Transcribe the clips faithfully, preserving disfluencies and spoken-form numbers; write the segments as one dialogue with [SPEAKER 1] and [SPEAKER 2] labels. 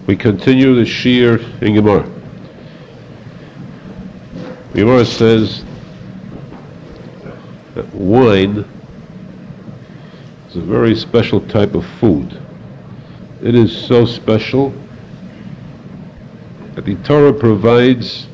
[SPEAKER 1] We continue the Shir in Gemara. Gemara says that wine is a very special type of food. It is so special that the Torah provides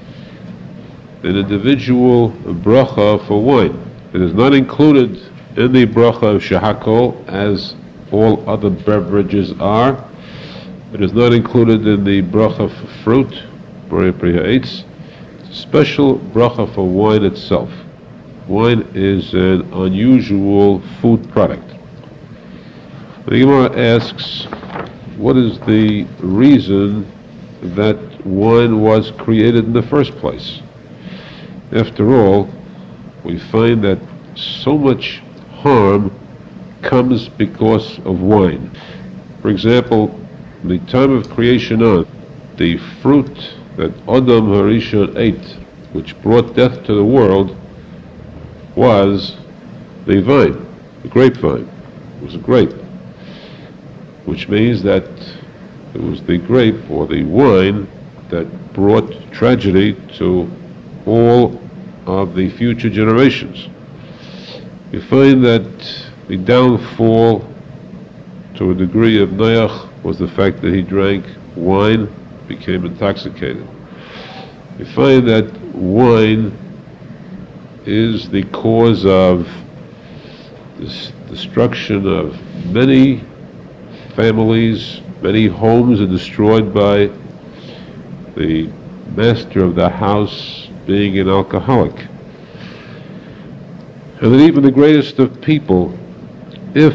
[SPEAKER 1] an individual bracha for wine. It is not included in the bracha of shehakol as all other beverages are. It is not included in the bracha for fruit, borei pri ha'etz. It's a special bracha for wine itself. Wine is an unusual food product. The Gemara asks, what is the reason that wine was created in the first place? After all, we find that so much harm comes because of wine. For example, the time of creation on, the fruit that Adam Harishon ate, which brought death to the world, was the vine, the grapevine. It was a grape, which means that it was the grape or the wine that brought tragedy to all of the future generations. You find that the downfall to a degree of Noach was the fact that he drank wine, became intoxicated. You find that wine is the cause of the destruction of many families, many homes are destroyed by the master of the house being an alcoholic. And that even the greatest of people, if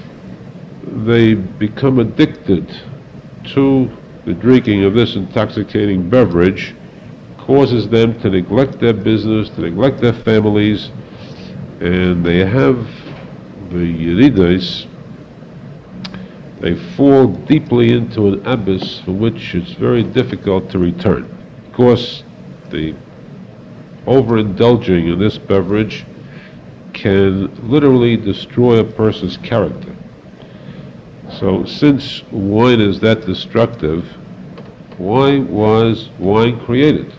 [SPEAKER 1] they become addicted to the drinking of this intoxicating beverage, causes them to neglect their business, to neglect their families, and they have the yeridas, they fall deeply into an abyss from which it's very difficult to return. Of course, the overindulging in this beverage can literally destroy a person's character. So since wine is that destructive, why was wine created?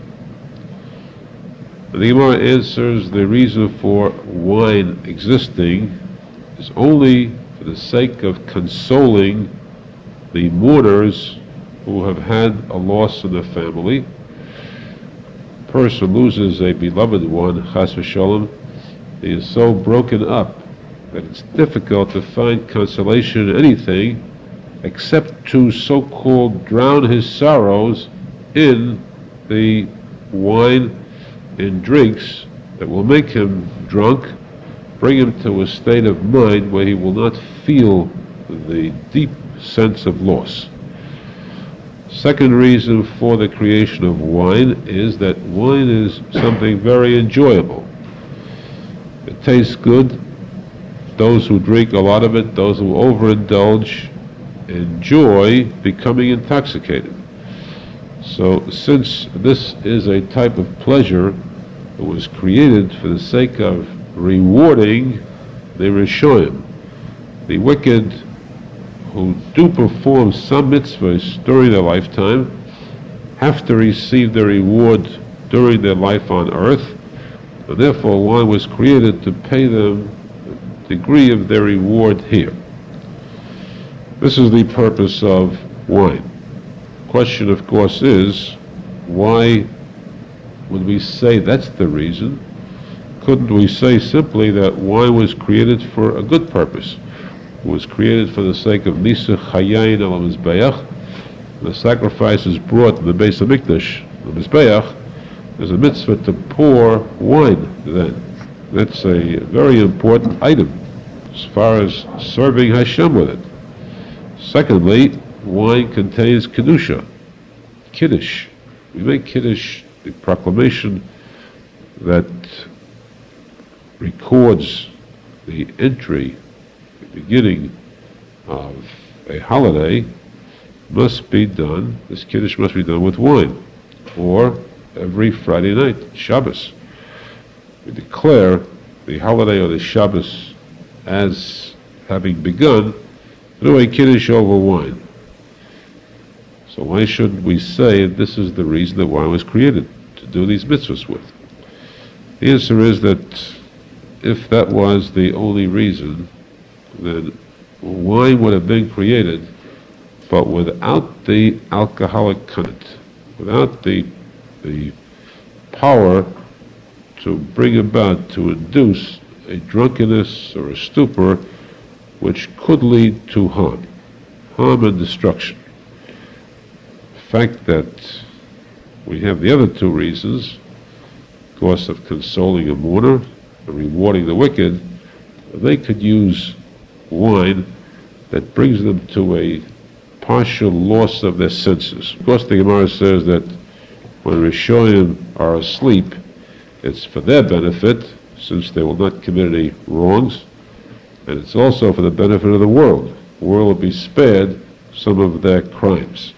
[SPEAKER 1] The Gemara answers the reason for wine existing is only for the sake of consoling the mourners who have had a loss in their family. A person loses a beloved one, chas v'sholem, he is so broken up that it's difficult to find consolation in anything except to so-called drown his sorrows in the wine and drinks that will make him drunk, bring him to a state of mind where he will not feel the deep sense of loss. Second reason for the creation of wine is that wine is something very enjoyable. It tastes good. Those who drink a lot of it, those who overindulge, enjoy becoming intoxicated. So since this is a type of pleasure that was created for the sake of rewarding the Rishoyim, the wicked who do perform some mitzvahs during their lifetime have to receive their reward during their life on earth, and therefore wine was created to pay them the degree of their reward here. This is the purpose of wine. The question, of course, is why would we say that's the reason? Couldn't we say simply that wine was created for a good purpose? It was created for the sake of Nisa Chayayin al Mizbeach. The sacrifice is brought in the Beis Hamikdash, the Mizbeach. There's a mitzvah to pour wine then. That's a very important item as far as serving Hashem with it. Secondly, wine contains kedusha, kiddush. We make kiddush the proclamation that records the entry, the beginning of a holiday, must be done, this kiddush must be done with wine, or every Friday night, Shabbos. We declare the holiday or the Shabbos as having begun through a kiddush over wine. So why should we say this is the reason that wine was created, to do these mitzvahs with? The answer is that if that was the only reason, then wine would have been created, but without the alcoholic content, without the, the power to bring about, to induce a drunkenness or a stupor which could lead to harm, harm and destruction. The fact that we have the other two reasons, of course, of consoling a mourner and rewarding the wicked, they could use wine that brings them to a partial loss of their senses. Of course, the Gemara says that when Rishonim are asleep, it's for their benefit, since they will not commit any wrongs, and it's also for the benefit of the world. The world will be spared some of their crimes.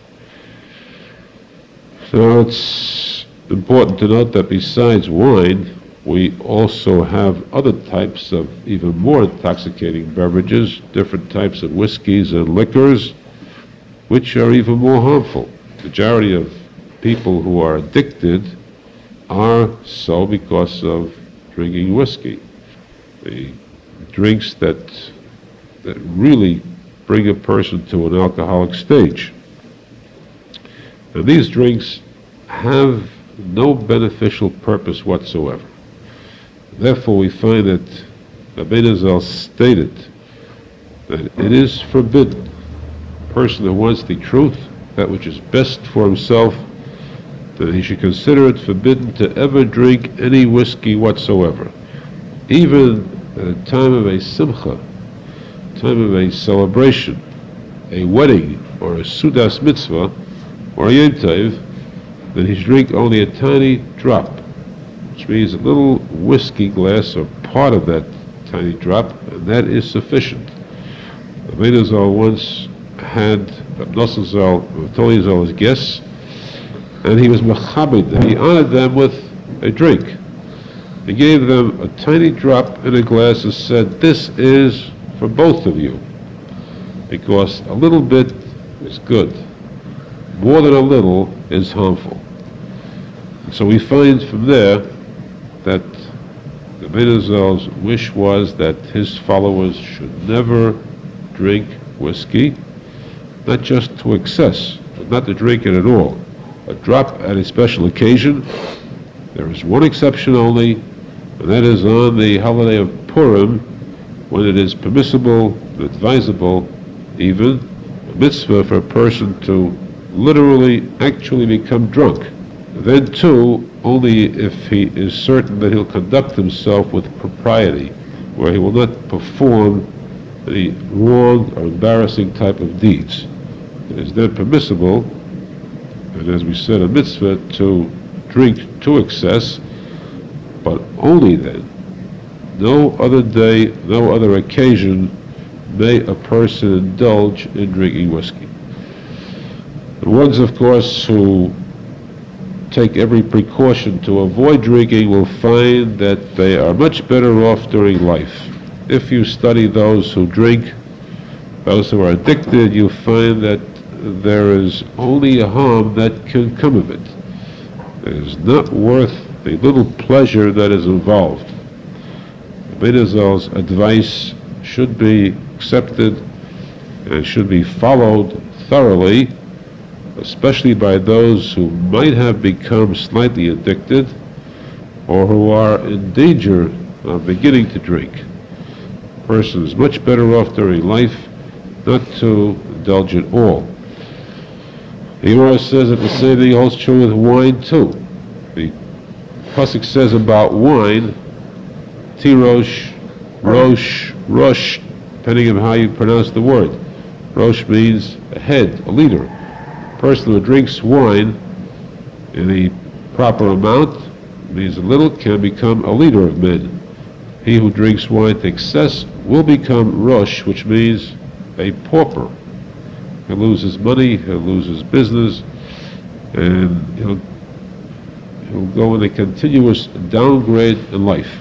[SPEAKER 1] So it's important to note that besides wine, we also have other types of even more intoxicating beverages, different types of whiskeys and liquors, which are even more harmful. The majority of people who are addicted are so because of drinking whiskey. The drinks that that really bring a person to an alcoholic stage. Now, these drinks have no beneficial purpose whatsoever. Therefore, we find that Rabbeinu Zal stated that it is forbidden. A person who wants the truth, that which is best for himself, that he should consider it forbidden to ever drink any whiskey whatsoever. Even at a time of a simcha, time of a celebration, a wedding, or a sudas mitzvah, or a yom tov, then he should drink only a tiny drop, which means a little whiskey glass or part of that tiny drop, and that is sufficient. Rabbeinu Zal once had Nosson Zal, Toli Zal as guests, and he was machabed, and he honored them with a drink. He gave them a tiny drop in a glass and said, "This is for both of you, because a little bit is good. More than a little is harmful." And so we find from there that the Rabbeinu Zal's wish was that his followers should never drink whiskey, not just to excess, but not to drink it at all. A drop at a special occasion. There is one exception only, and that is on the holiday of Purim, when it is permissible, advisable, even a mitzvah for a person to literally, actually become drunk. Then too, only if he is certain that he'll conduct himself with propriety, where he will not perform the wrong or embarrassing type of deeds. It is then permissible, and as we said, a mitzvah, to drink to excess, but only then. No other day, no other occasion may a person indulge in drinking whiskey. The ones, of course, who take every precaution to avoid drinking will find that they are much better off during life. If you study those who drink, those who are addicted, you find that there is only a harm that can come of it. It is not worth the little pleasure that is involved. Rabbeinu Zal's advice should be accepted and should be followed thoroughly, especially by those who might have become slightly addicted or who are in danger of beginning to drink. A person is much better off during life not to indulge at all. The Gemara says that the same thing holds true with wine too. The pasuk says about wine, tirosh, rosh, rosh, depending on how you pronounce the word. Rosh means a head, a leader. A person who drinks wine in the proper amount, means a little, can become a leader of men. He who drinks wine to excess will become rosh, which means a pauper. He'll lose his money, he'll lose his business, and he'll he'll go in a continuous downgrade in life.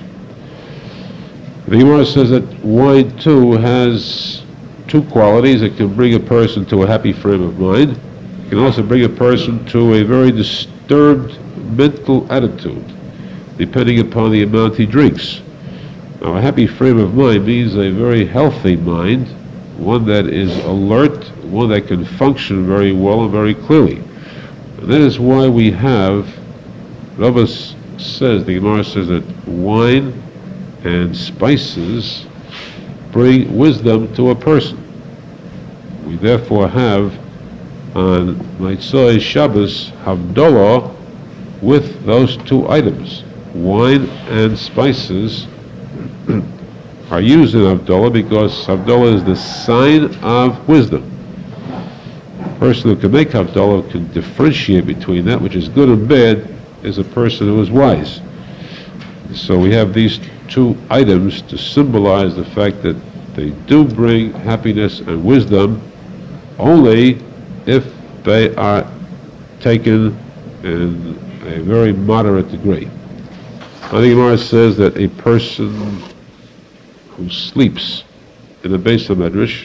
[SPEAKER 1] The Gemara says that wine too has two qualities. It can bring a person to a happy frame of mind, can also bring a person to a very disturbed mental attitude, depending upon the amount he drinks. Now, a happy frame of mind means a very healthy mind, one that is alert, one that can function very well and very clearly. And that is why we have, Rava says, the Gemara says that wine and spices bring wisdom to a person. We therefore have on Motzei Shabbos Havdalah with those two items. Wine and spices are used in Havdalah because Havdalah is the sign of wisdom. A person who can make Havdalah can differentiate between that which is good and bad is a person who is wise. So we have these two items to symbolize the fact that they do bring happiness and wisdom only if they are taken in a very moderate degree. I think Gemara says that a person who sleeps in a Beis HaMedrash,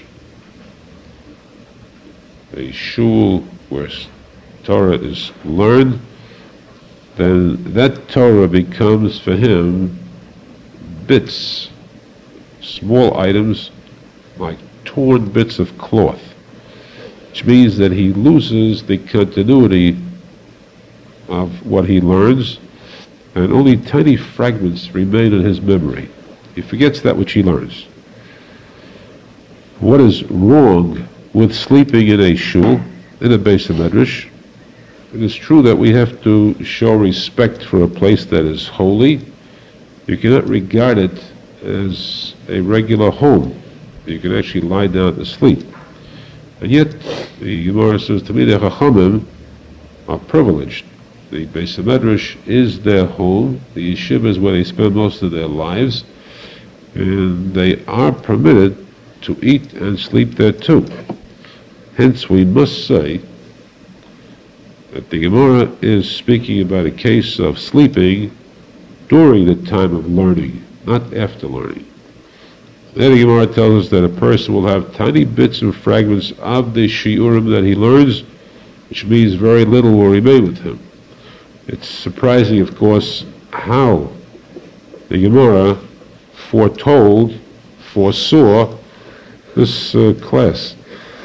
[SPEAKER 1] a shul where Torah is learned, then that Torah becomes for him bits, small items like torn bits of cloth, which means that he loses the continuity of what he learns, and only tiny fragments remain in his memory. He forgets that which he learns. What is wrong with sleeping in a shul, in a Beis HaMedrash? It is true that we have to show respect for a place that is holy. You cannot regard it as a regular home. You can actually lie down to sleep. And yet, the Gemara says, Talmidei Chachamim are privileged. The Beis HaMedrash is their home. The yeshiva is where they spend most of their lives. And they are permitted to eat and sleep there too. Hence, we must say that the Gemara is speaking about a case of sleeping during the time of learning, not after learning. Then the Gemara tells us that a person will have tiny bits and fragments of the shiurim that he learns, which means very little will remain with him. It's surprising, of course, how the Gemara foretold, foresaw this uh, class,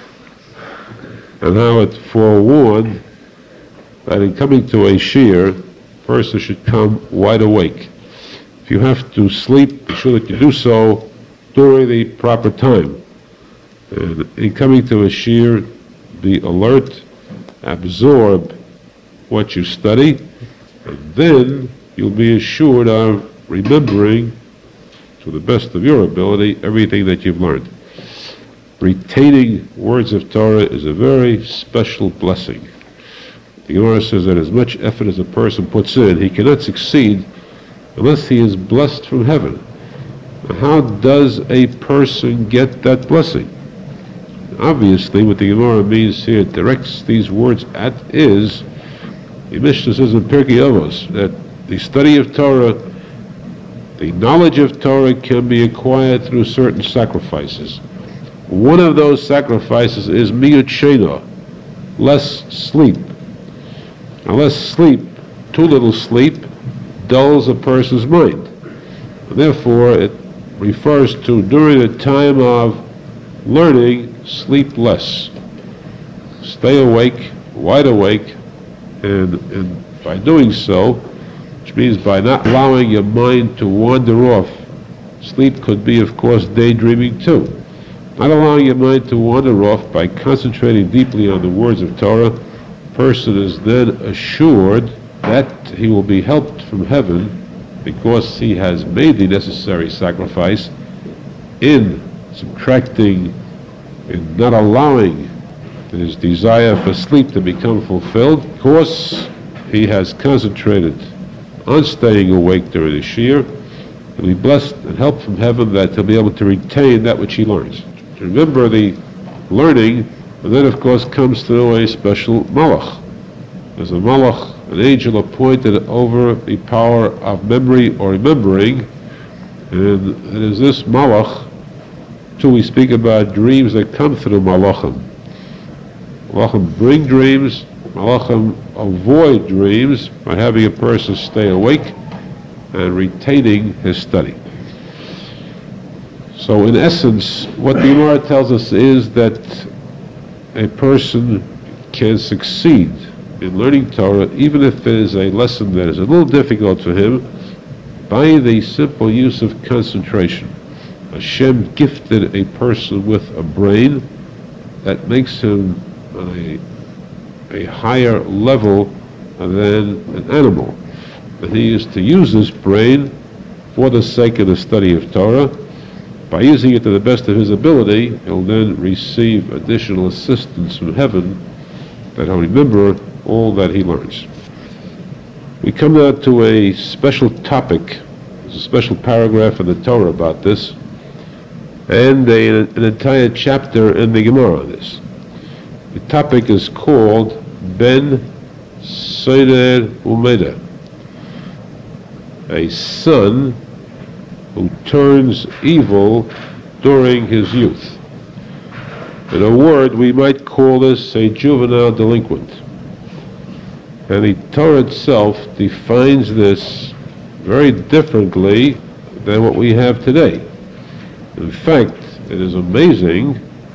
[SPEAKER 1] and how it forewarned that in coming to a shiur, a person should come wide awake. If you have to sleep, be sure that you do so during the proper time. And in coming to a shiur, be alert, absorb what you study, and then you'll be assured of remembering, to the best of your ability, everything that you've learned. Retaining words of Torah is a very special blessing. The Gemara says that as much effort as a person puts in, he cannot succeed unless he is blessed from heaven. How does a person get that blessing? Obviously, what the Gemara means here, directs these words at, is, the Mishnah says in Pirkei Avos, that the study of Torah, the knowledge of Torah can be acquired through certain sacrifices. One of those sacrifices is miyut shena, less sleep. Now, less sleep, too little sleep, dulls a person's mind. And therefore, it refers to during the time of learning, sleep less. Stay awake, wide awake, and, and by doing so, which means by not allowing your mind to wander off. Sleep could be, of course, daydreaming too. Not allowing your mind to wander off by concentrating deeply on the words of Torah, a person is then assured that he will be helped from heaven because he has made the necessary sacrifice in subtracting, in not allowing his desire for sleep to become fulfilled. Of course, he has concentrated on staying awake during the shiur, and be blessed and helped from heaven that he'll be able to retain that which he learns. To remember the learning, and then of course comes through a special malach. There's a malach, an angel appointed over the power of memory or remembering, and it is this malach, too, we speak about dreams that come through malachim. Malachim bring dreams. Malachim avoid dreams by having a person stay awake and retaining his study. So in essence, what the Gemara tells us is that a person can succeed in learning Torah even if it is a lesson that is a little difficult for him by the simple use of concentration. Hashem gifted a person with a brain that makes him a, a higher level than an animal. And he is to use this brain for the sake of the study of Torah. By using it to the best of his ability, he'll then receive additional assistance from heaven that he'll remember all that he learns. We come now to a special topic. There's a special paragraph in the Torah about this, and a, an entire chapter in the Gemara on this. The topic is called Ben Seder Umeda, a son who turns evil during his youth. In a word, we might call this a juvenile delinquent. And the Torah itself defines this very differently than what we have today. In fact, it is amazing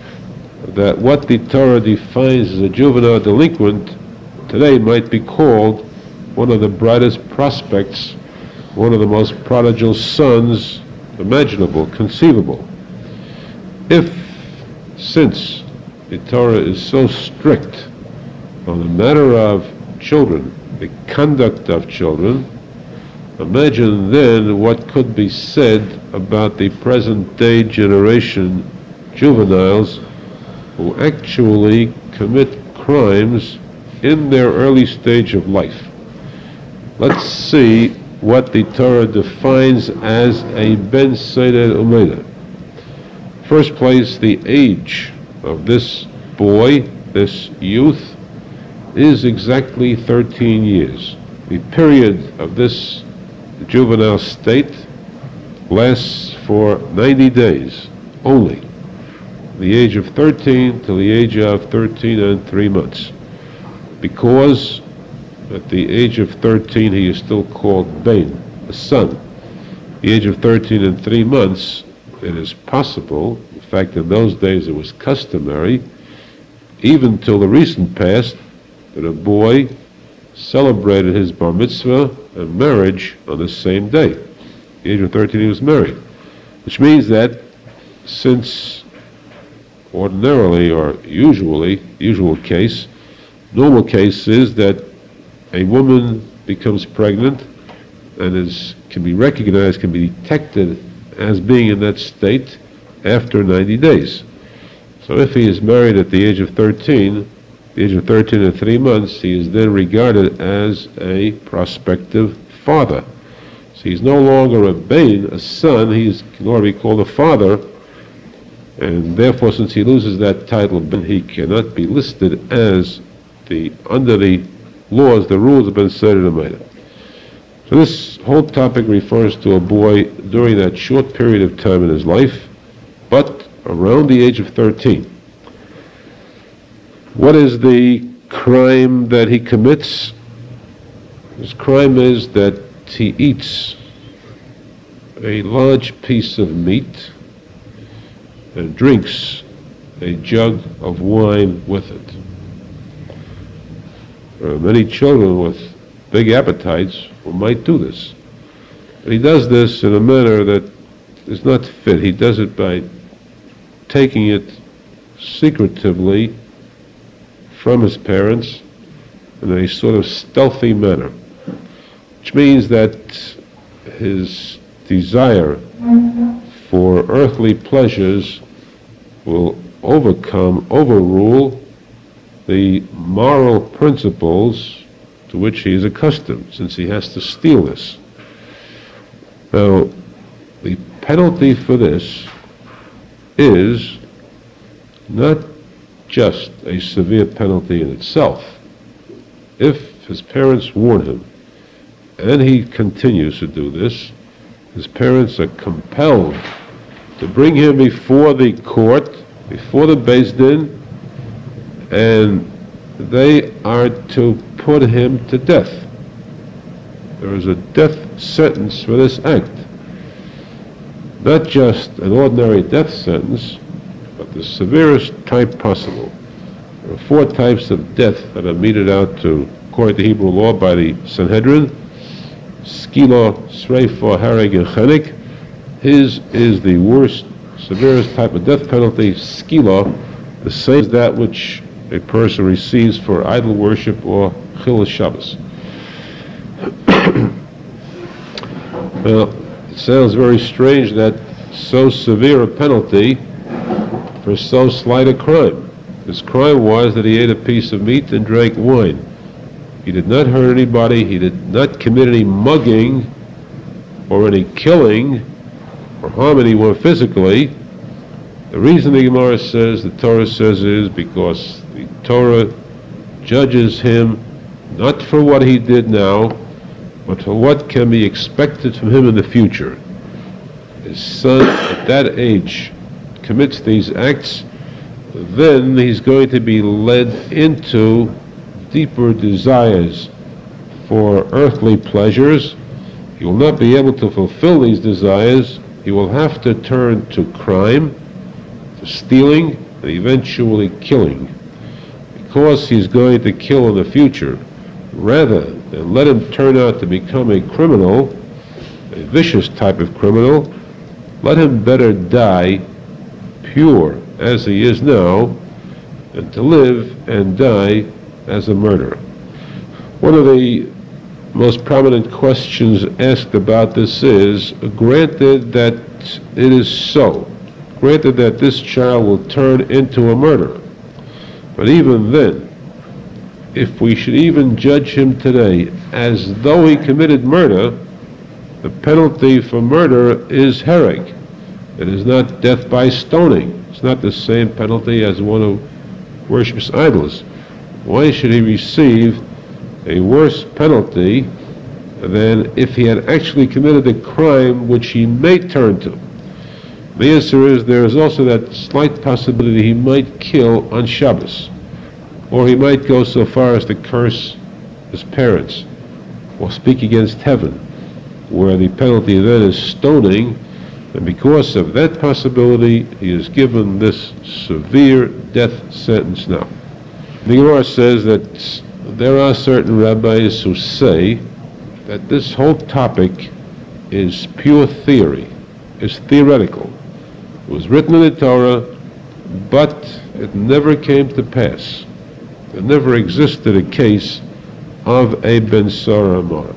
[SPEAKER 1] that what the Torah defines as a juvenile delinquent today might be called one of the brightest prospects, one of the most prodigal sons imaginable, conceivable. If, since the Torah is so strict on the matter of children, the conduct of children, imagine then what could be said about the present day generation juveniles who actually commit crimes in their early stage of life. Let's see what the Torah defines as a Ben Seder Umeda. First place, the age of this boy, this youth, is exactly thirteen years. The period of this juvenile state lasts for ninety days only. The age of thirteen till the age of thirteen and three months. Because at the age of thirteen he is still called Ben, a son. The age of thirteen and three months, it is possible, in fact in those days it was customary, even till the recent past, that a boy celebrated his bar mitzvah and marriage on the same day. At the age of thirteen he was married. Which means that since ordinarily or usually, usual case, normal case is that a woman becomes pregnant and is can be recognized, can be detected as being in that state after ninety days. So if he is married at the age of thirteen, the age of thirteen and three months, he is then regarded as a prospective father. So he's no longer a ben, a son, he can already be called a father, and therefore since he loses that title, he cannot be listed as the, under the laws, the rules of Ben Seder Umeda. So this whole topic refers to a boy during that short period of time in his life, but around the age of thirteen. What is the crime that he commits? His crime is that he eats a large piece of meat and drinks a jug of wine with it. There are many children with big appetites who might do this. And he does this in a manner that is not fit. He does it by taking it secretively from his parents in a sort of stealthy manner, which means that his desire for earthly pleasures will overcome, overrule the moral principles to which he is accustomed, since he has to steal this. Now, the penalty for this is not just a severe penalty in itself. If his parents warn him, and he continues to do this, his parents are compelled to bring him before the court, before the Beis Din, and they are to put him to death. There is a death sentence for this act. Not just an ordinary death sentence, but the severest type possible. There are four types of death that are meted out to, according to Hebrew law, by the Sanhedrin: skila, sreifa, hareg, and chenek. His is the worst, severest type of death penalty, skila, the same as that which a person receives for idol worship or chilul Shabbos. Well, it sounds very strange that so severe a penalty for so slight a crime. His crime was that he ate a piece of meat and drank wine. He did not hurt anybody. He did not commit any mugging or any killing or harm anyone physically. The reason the Gemara says, the Torah says, is because the Torah judges him not for what he did now, but for what can be expected from him in the future. His son at that age commits these acts, then he's going to be led into deeper desires for earthly pleasures. He will not be able to fulfill these desires. He will have to turn to crime, to stealing, and eventually killing. Because he's going to kill in the future, rather than let him turn out to become a criminal, a vicious type of criminal, let him better die pure as he is now, than to live and die as a murderer. One of the most prominent questions asked about this is, granted that it is so, granted that this child will turn into a murderer, but even then, if we should even judge him today as though he committed murder, the penalty for murder is hereg. It is not death by stoning. It's not the same penalty as one who worships idols. Why should he receive a worse penalty than if he had actually committed a crime which he may turn to? The answer is there is also that slight possibility he might kill on Shabbos, or he might go so far as to curse his parents or speak against heaven, where the penalty then is stoning, and because of that possibility he is given this severe death sentence now. The Gemara says that there are certain rabbis who say that this whole topic is pure theory, is theoretical. It was written in the Torah, but it never came to pass. There never existed a case of a Ben Sora Amora.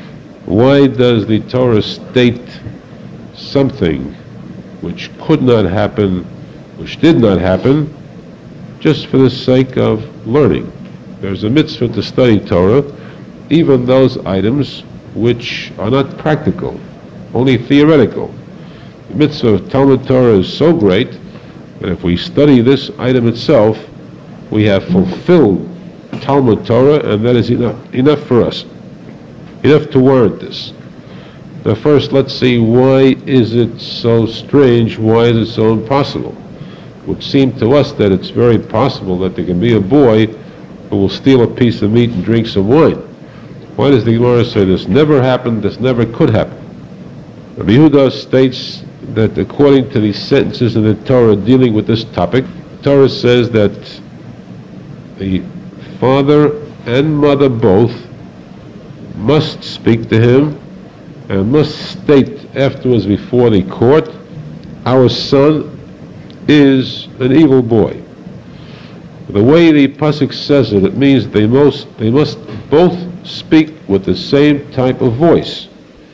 [SPEAKER 1] Why does the Torah state something which could not happen, which did not happen, just for the sake of learning? There's a mitzvah to study Torah, even those items which are not practical, only theoretical. The mitzvah of Talmud Torah is so great that if we study this item itself, we have fulfilled Talmud Torah, and that is enough, enough for us, enough to warrant this. Now first, let's see, why is it so strange? Why is it so impossible? It would seem to us that it's very possible that there can be a boy who will steal a piece of meat and drink some wine. Why does the Gemara say this never happened, this never could happen? Rabbi Yehuda states that according to the sentences in the Torah dealing with this topic, the Torah says that the father and mother both must speak to him and must state afterwards before the court, our son is an evil boy. The way the pasuk says it, it means they most they must both speak with the same type of voice.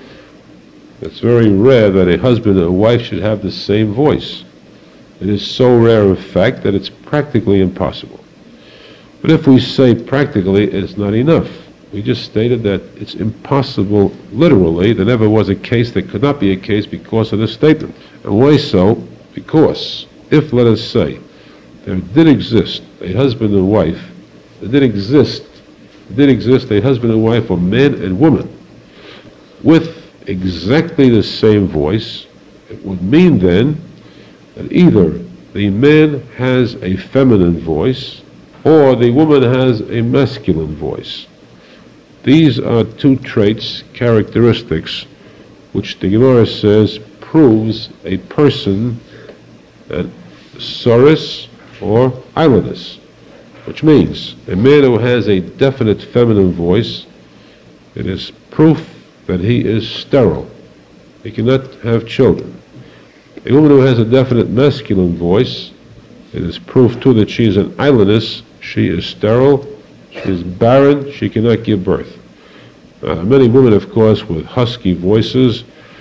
[SPEAKER 1] It's very rare that a husband and a wife should have the same voice. It is so rare, in fact, that it's practically impossible. But if we say practically, it's not enough. We just stated that it's impossible literally. There never was a case that could not be a case because of this statement. And why so? Because if, let us say, there did exist a husband and wife, there did exist, there did exist a husband and wife, or man and woman, with exactly the same voice, it would mean then that either the man has a feminine voice or the woman has a masculine voice. These are two traits, characteristics, which the Gemara says proves a person that Soris or Islandus, which means a man who has a definite feminine voice, it is proof that he is sterile. He cannot have children. A woman who has a definite masculine voice, it is proof too that she is an Islandus. She is sterile, she is barren, she cannot give birth. Uh, many women, of course, with husky voices,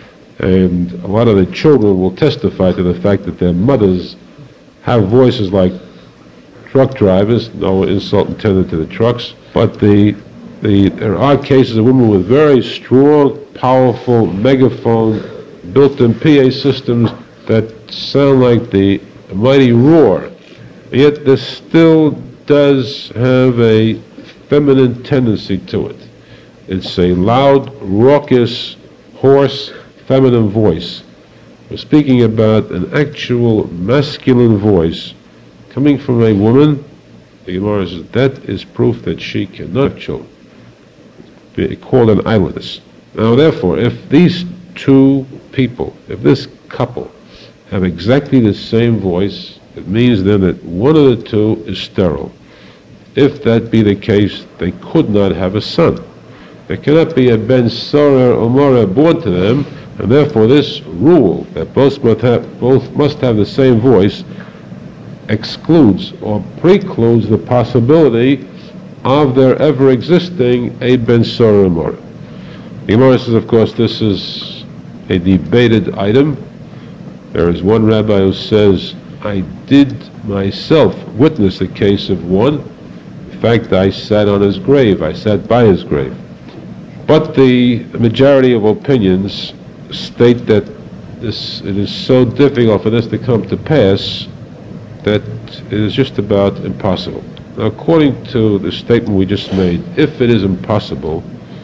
[SPEAKER 1] and a lot of the children will testify to the fact that their mothers have voices like truck drivers. No insult intended to the trucks, but the the there are cases of women with very strong, powerful megaphone, built-in P A systems that sound like the mighty roar. Yet this still does have a feminine tendency to it. It's a loud, raucous, hoarse, feminine voice. We're speaking about an actual masculine voice coming from a woman. The Gemara says that is proof that she cannot have children. Be called an Islandus. Now, therefore, if these two people, if this couple, have exactly the same voice, it means then that one of the two is sterile. If that be the case, they could not have a son. There cannot be a ben Sora or Mora born to them, and therefore this rule that both must have, both must have the same voice excludes or precludes the possibility of there ever existing a ben Sora or Mora. The Gemara says, of course, this is a debated item. There is one rabbi who says, I did myself witness a case of one. In fact, I sat on his grave. I sat by his grave. But the majority of opinions state that this it is so difficult for this to come to pass that it is just about impossible. Now, according to the statement we just made, if it is impossible,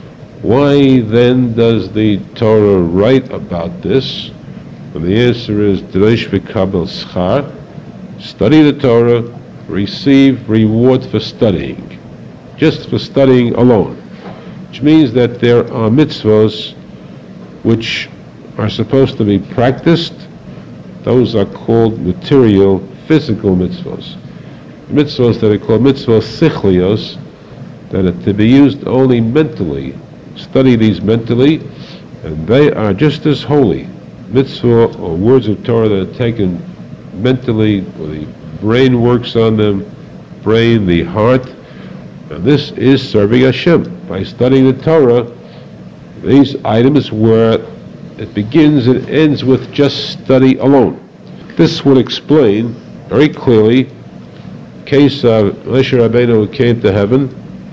[SPEAKER 1] why then does the Torah write about this? And the answer is, D'reish v'kabel schar, study the Torah, receive reward for studying, just for studying alone. Which means that there are mitzvahs which are supposed to be practiced. Those are called material, physical mitzvahs. Mitzvahs that are called mitzvahs sichlios, that are to be used only mentally. Study these mentally, and they are just as holy. Mitzvah or words of Torah that are taken mentally, or the brain works on them, brain, the heart. And this is serving Hashem. By studying the Torah, these items where it begins and ends with just study alone. This would explain very clearly the case of Moshe Rabbeinu who came to heaven,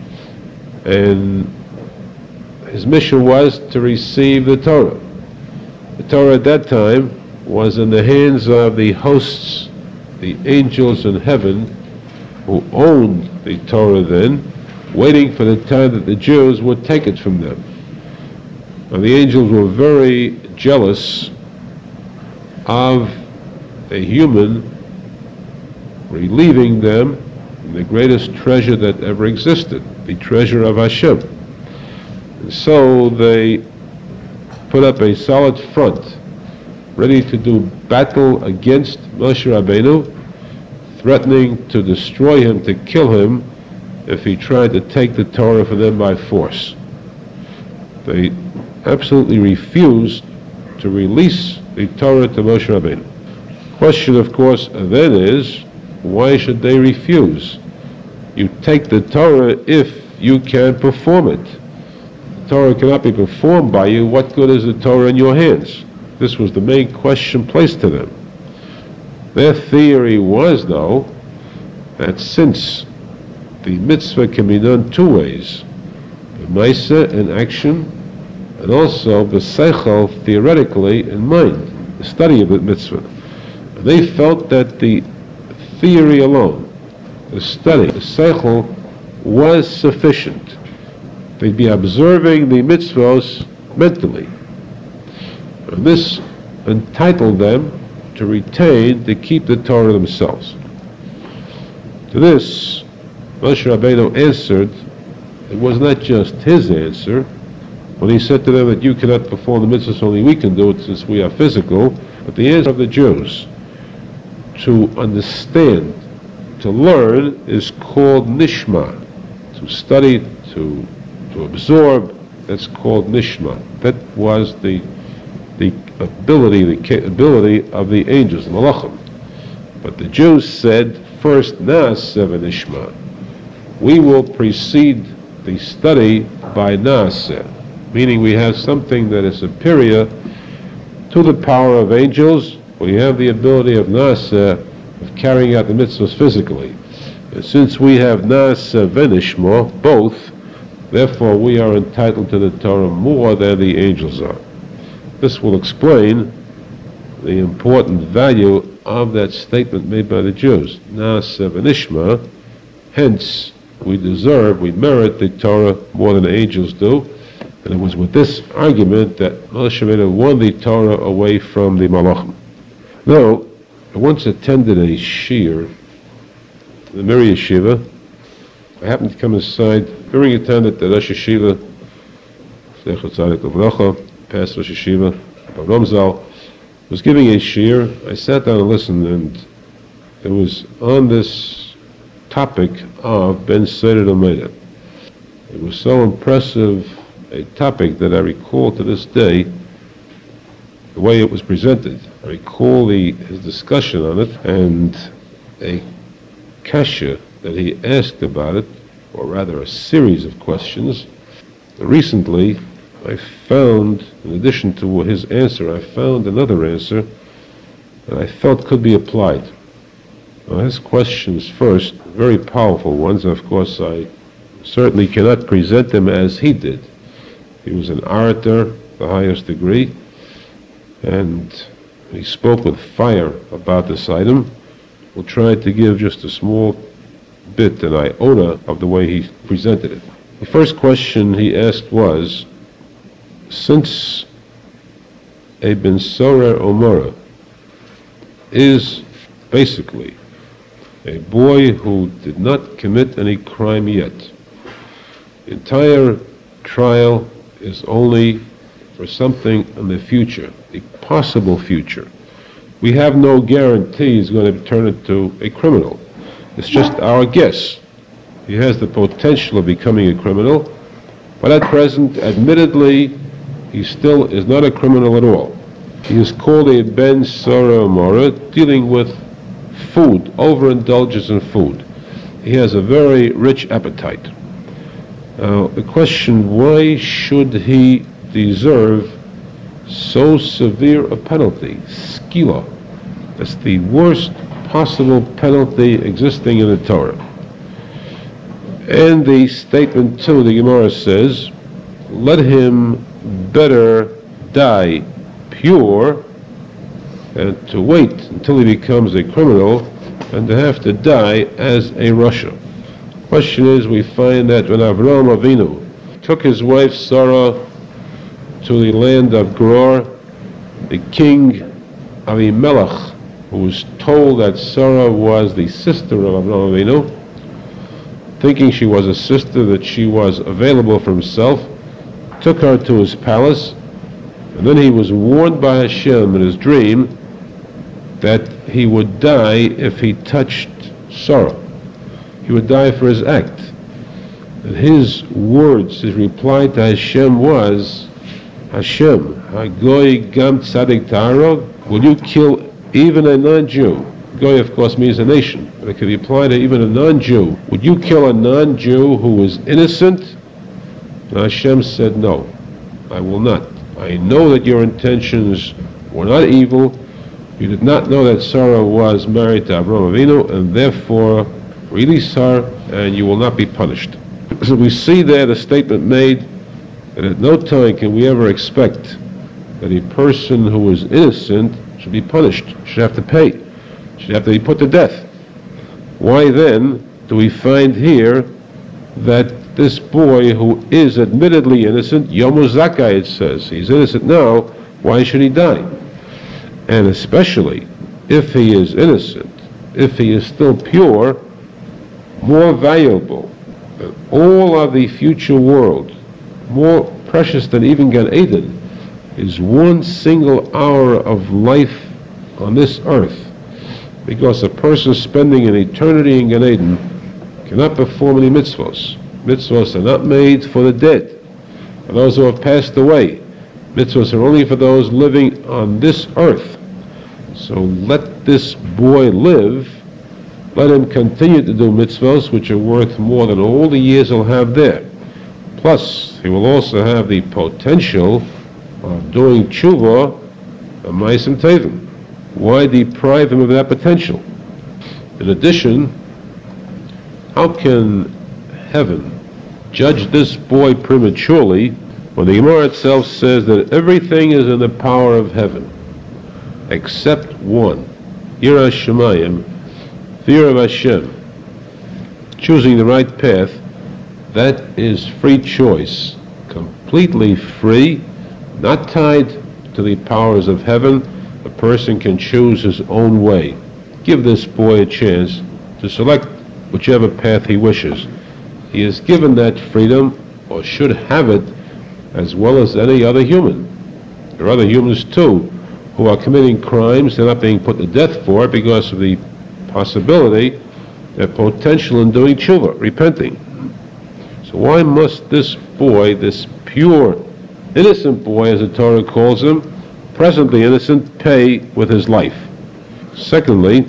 [SPEAKER 1] and his mission was to receive the Torah. The Torah at that time was in the hands of the hosts, the angels in heaven, who owned the Torah then, waiting for the time that the Jews would take it from them. And the angels were very jealous of a human relieving them of the greatest treasure that ever existed, the treasure of Hashem. And so they put up a solid front, ready to do battle against Moshe Rabbeinu, threatening to destroy him, to kill him, if he tried to take the Torah from them by force. They absolutely refused to release the Torah to Moshe Rabbeinu. Question, of course, then is, why should they refuse? You take the Torah if you can perform it. The Torah cannot be performed by you. What good is the Torah in your hands? This was the main question placed to them. Their theory was, though, that since the mitzvah can be done two ways, the maisa in action, and also the seichel theoretically in mind, the study of the mitzvah. They felt that the theory alone, the study, the seichel, was sufficient. They'd be observing the mitzvahs mentally. And this entitled them to retain, to keep the Torah themselves. To this, Moshe Rabbeinu answered, it was not just his answer, when he said to them that you cannot perform the mitzvahs, only we can do it since we are physical, but the answer of the Jews to understand, to learn, is called nishma. To study, to to absorb, that's called nishma. That was the the ability, the capability of the angels, the malachim. But the Jews said, first naaseh v'nishma. We will precede the study by naaseh, meaning we have something that is superior to the power of angels. We have the ability of naaseh, of carrying out the mitzvahs physically. And since we have naaseh v'nishma, both, therefore we are entitled to the Torah more than the angels are. This will explain the important value of that statement made by the Jews. Naaseh v'nishma, hence we deserve, we merit the Torah more than the angels do. And it was with this argument that Moshe Rabbeinu won the Torah away from the Malachim. Now, I once attended a shiur, the Mir Yeshiva. I happened to come aside during a time that the Rosh Yeshiva, Zechar Tzadik Uvracha, past Rosh Yeshiva, Rabbi Ramzal, was giving a shiur. I sat down and listened, and it was on this topic of Ben Seder Omeida. It was so impressive a topic that I recall to this day the way it was presented. I recall the, his discussion on it and a kasha that he asked about it, or rather a series of questions. Recently, I found, in addition to his answer, I found another answer that I felt could be applied. Now, his questions first, very powerful ones. Of course, I certainly cannot present them as he did. He was an orator, the highest degree, and he spoke with fire about this item. We'll try to give just a small bit, an iota, of the way he presented it. The first question he asked was, since a Ben Sorer Omora is basically a boy who did not commit any crime yet, the entire trial is only for something in the future, a possible future. We have no guarantee he's going to turn into a criminal. It's just our guess. He has the potential of becoming a criminal, but at present, admittedly, he still is not a criminal at all. He is called a Ben Sorer Omora, dealing with food, overindulgence in food. He has a very rich appetite. Now, the question, why should he deserve so severe a penalty? Skila. That's the worst possible penalty existing in the Torah. And the statement too, the Gemara says, let him better die pure and to wait until he becomes a criminal and to have to die as a Rasha. Question is, we find that when Avraham Avinu took his wife Sarah to the land of Gerar, the king Avimelech, who was told that Sarah was the sister of Avraham Avinu, thinking she was a sister, that she was available for himself, took her to his palace, and then he was warned by Hashem in his dream that he would die if he touched Sarah. He would die for his act. And his words, his reply to Hashem was, Hashem, Hagoy Gam Tzadik Ta'arog, will you kill even a non-Jew? Goy, of course, means a nation, but it could be applied to even a non-Jew. Would you kill a non-Jew who was innocent? And Hashem said, no, I will not. I know that your intentions were not evil. You did not know that Sarah was married to Avraham Avinu, and therefore release her, and you will not be punished. So we see there the statement made that at no time can we ever expect that a person who is innocent should be punished, should have to pay, should have to be put to death. Why then do we find here that this boy who is admittedly innocent, Yomu Zakai, it says, he's innocent now, why should he die? And especially if he is innocent, if he is still pure, more valuable than all of the future world, more precious than even Gan Eden, is one single hour of life on this earth. Because a person spending an eternity in Gan Eden cannot perform any mitzvahs. Mitzvahs are not made for the dead, for those who have passed away. Mitzvahs are only for those living on this earth. So let this boy live. Let him continue to do mitzvahs, which are worth more than all the years he'll have there. Plus, he will also have the potential of doing tshuva and ma'asim tevim. Why deprive him of that potential? In addition, how can heaven judge this boy prematurely when the Gemara itself says that everything is in the power of heaven except one, Yiras Shamayim, fear of Hashem, choosing the right path? That is free choice, completely free, not tied to the powers of heaven. A person can choose his own way. Give this boy a chance to select whichever path he wishes. He is given that freedom, or should have it, as well as any other human. There are other humans too who are committing crimes. They're not being put to death for it because of the possibility, their potential in doing tshuva, repenting. So why must this boy, this pure, innocent boy, as the Torah calls him, presently innocent, pay with his life? Secondly,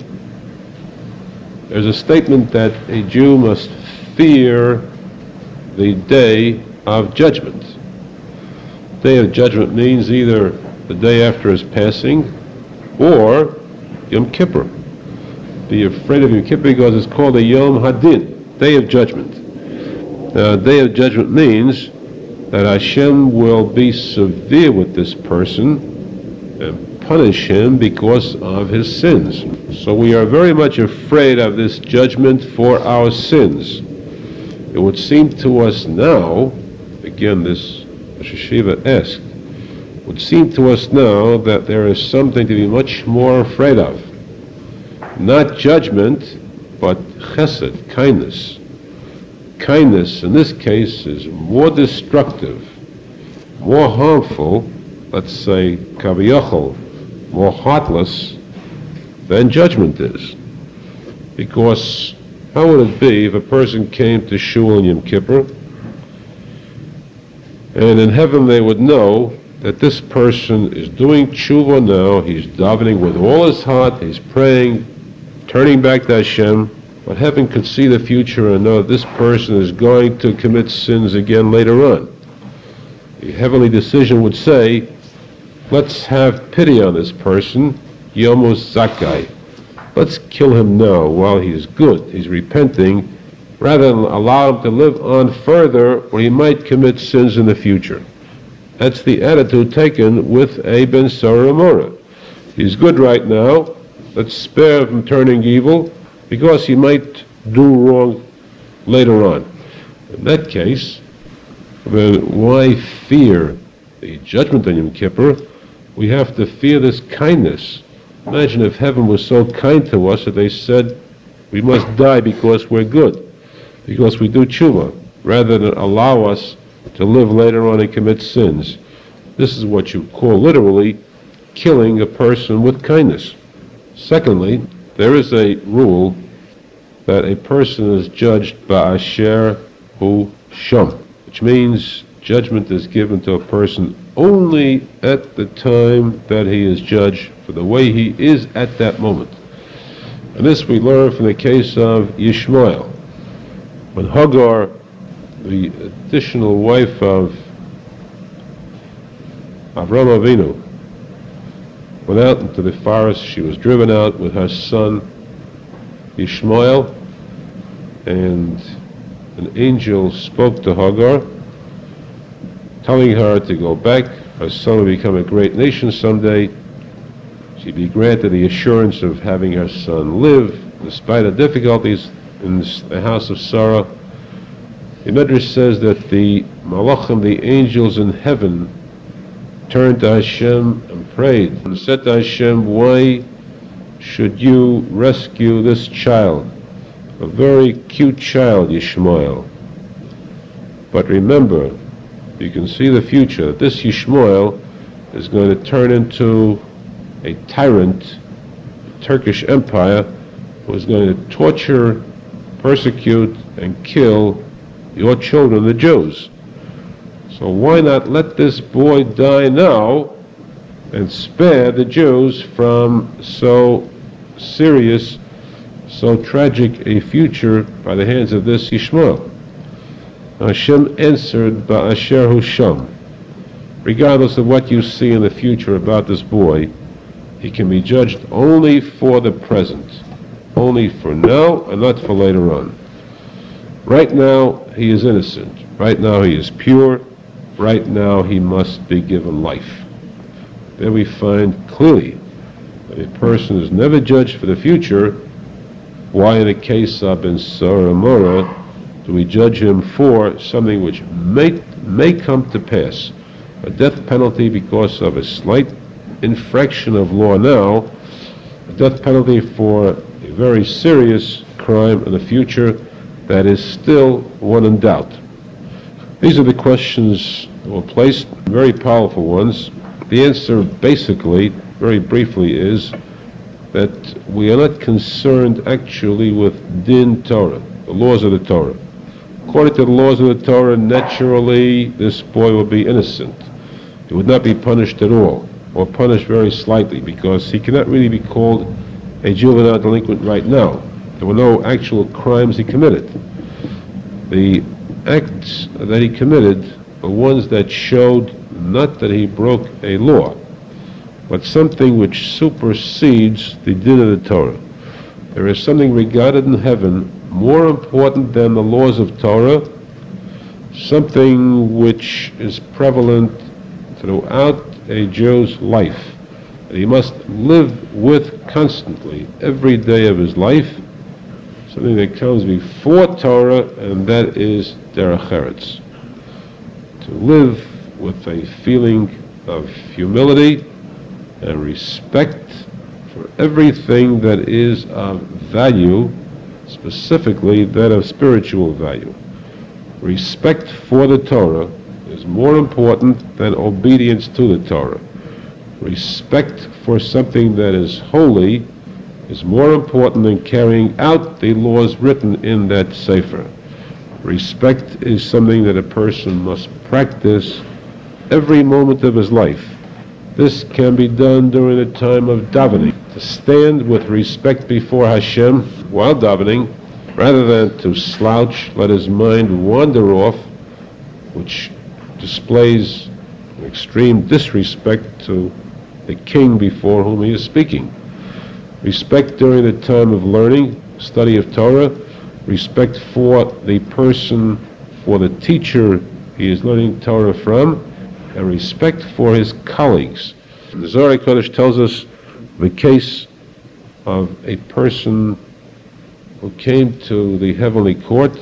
[SPEAKER 1] there's a statement that a Jew must fear the day of judgment. Day of judgment means either the day after his passing or Yom Kippur. Be afraid of Yom Kippur because it's called a Yom Hadin, Day of Judgment. Now, Day of Judgment means that Hashem will be severe with this person and punish him because of his sins. So we are very much afraid of this judgment for our sins. It would seem to us now, again this Rosh Hashiva asked, would seem to us now that there is something to be much more afraid of. Not judgment, but chesed, kindness. Kindness, in this case, is more destructive, more harmful, let's say, kaviyachol, more heartless than judgment is. Because how would it be if a person came to Shul on Yom Kippur, and in heaven they would know that this person is doing tshuva now, he's davening with all his heart, he's praying, turning back to Hashem, but heaven could see the future and know that this person is going to commit sins again later on. The heavenly decision would say, let's have pity on this person, Yomus Zakai. Let's kill him now while he's good, he's repenting, rather than allow him to live on further where he might commit sins in the future. That's the attitude taken with a Ben Sarah Amora. He's good right now, let's spare him from turning evil, because he might do wrong later on. In that case, then why fear the judgment on Yom Kippur? We have to fear this kindness. Imagine if heaven was so kind to us that they said we must die because we're good, because we do tshuva, rather than allow us to live later on and commit sins. This is what you call literally killing a person with kindness. Secondly, there is a rule that a person is judged ba'asher hu sham, which means judgment is given to a person only at the time that he is judged for the way he is at that moment. And this we learn from the case of Yishmael. When Hagar, the additional wife of Avraham Avinu, went out into the forest, she was driven out with her son Ishmael, and an angel spoke to Hagar, telling her to go back. Her son will become a great nation someday. She'd be granted the assurance of having her son live, despite the difficulties in the house of Sarah. The Midrash says that the Malachim, the angels in heaven, turned to Hashem and prayed and said to Hashem, why should you rescue this child? a very cute child, Yishmael. But remember, you can see the future, that this Yishmael is going to turn into a tyrant, Turkish Empire, who is going to torture, persecute, and kill your children, the Jews. So why not let this boy die now and spare the Jews from so serious, so tragic a future by the hands of this Yishmael? Hashem answered, Ba'asher Husham. Regardless of what you see in the future about this boy, he can be judged only for the present, only for now and not for later on. Right now, he is innocent. Right now, he is pure. Right now, he must be given life. There we find clearly that a person is never judged for the future. Why, in the case of Ben Sora Mora, do we judge him for something which may, may come to pass? A death penalty because of a slight infraction of law now, a death penalty for a very serious crime in the future that is still one in doubt. These are the questions that were placed, very powerful ones. The answer basically, very briefly, is that we are not concerned actually with Din Torah, the laws of the Torah. According to the laws of the Torah, naturally this boy will be innocent. He would not be punished at all, or punished very slightly, because he cannot really be called a juvenile delinquent right now. There were no actual crimes he committed. The acts that he committed were ones that showed not that he broke a law, but something which supersedes the din of the Torah. There is something regarded in heaven more important than the laws of Torah, something which is prevalent throughout a Jew's life, that he must live with constantly, every day of his life, something that comes before Torah, and that is derech eretz. To live with a feeling of humility and respect for everything that is of value, specifically that of spiritual value. Respect for the Torah is more important than obedience to the Torah. Respect for something that is holy is more important than carrying out the laws written in that sefer. Respect is something that a person must practice every moment of his life. This can be done during the time of davening, to stand with respect before Hashem while davening, rather than to slouch, let his mind wander off, which displays extreme disrespect to the king before whom he is speaking. Respect during the time of learning, study of Torah, respect for the person, for the teacher he is learning Torah from, and respect for his colleagues. The Zohar Kodesh tells us the case of a person who came to the heavenly court,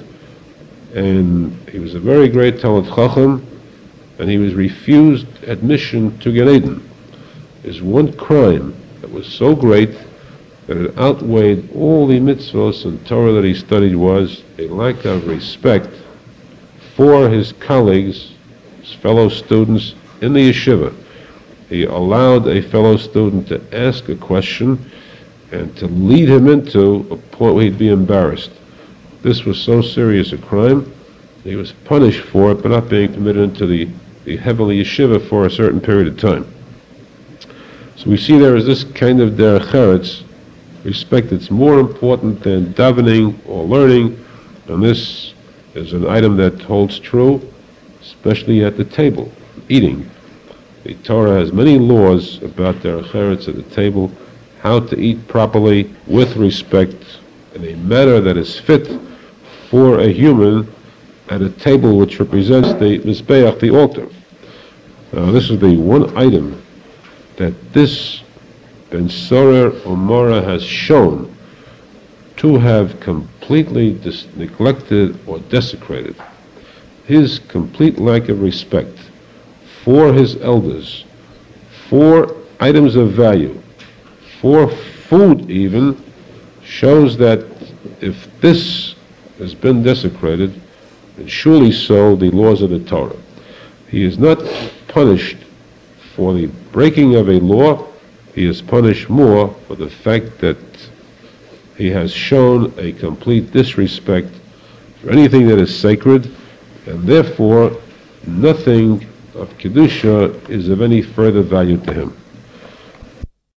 [SPEAKER 1] and he was a very great Talmid Chacham, and he was refused admission to Gan Eden. His one crime that was so great that it outweighed all the mitzvos and Torah that he studied was a lack of respect for his colleagues, his fellow students in the yeshiva. He allowed a fellow student to ask a question and to lead him into a point where he'd be embarrassed. This was so serious a crime, he was punished for it by not being permitted into the, the heavenly yeshiva for a certain period of time. So we see there is this kind of derech eretz, respect that's more important than davening or learning, and this is an item that holds true, especially at the table, eating. The Torah has many laws about derech eretz at the table, how to eat properly, with respect, in a manner that is fit for a human at a table which represents the mizbeach, the altar. Now, this is the one item that this Ben Sora Umara has shown to have completely dis- neglected or desecrated. His complete lack of respect for his elders, for items of value, for food even, shows that if this has been desecrated, then surely so the laws of the Torah. He is not punished for the breaking of a law, he is punished more for the fact that he has shown a complete disrespect for anything that is sacred, and therefore nothing of Kedusha is of any further value to him.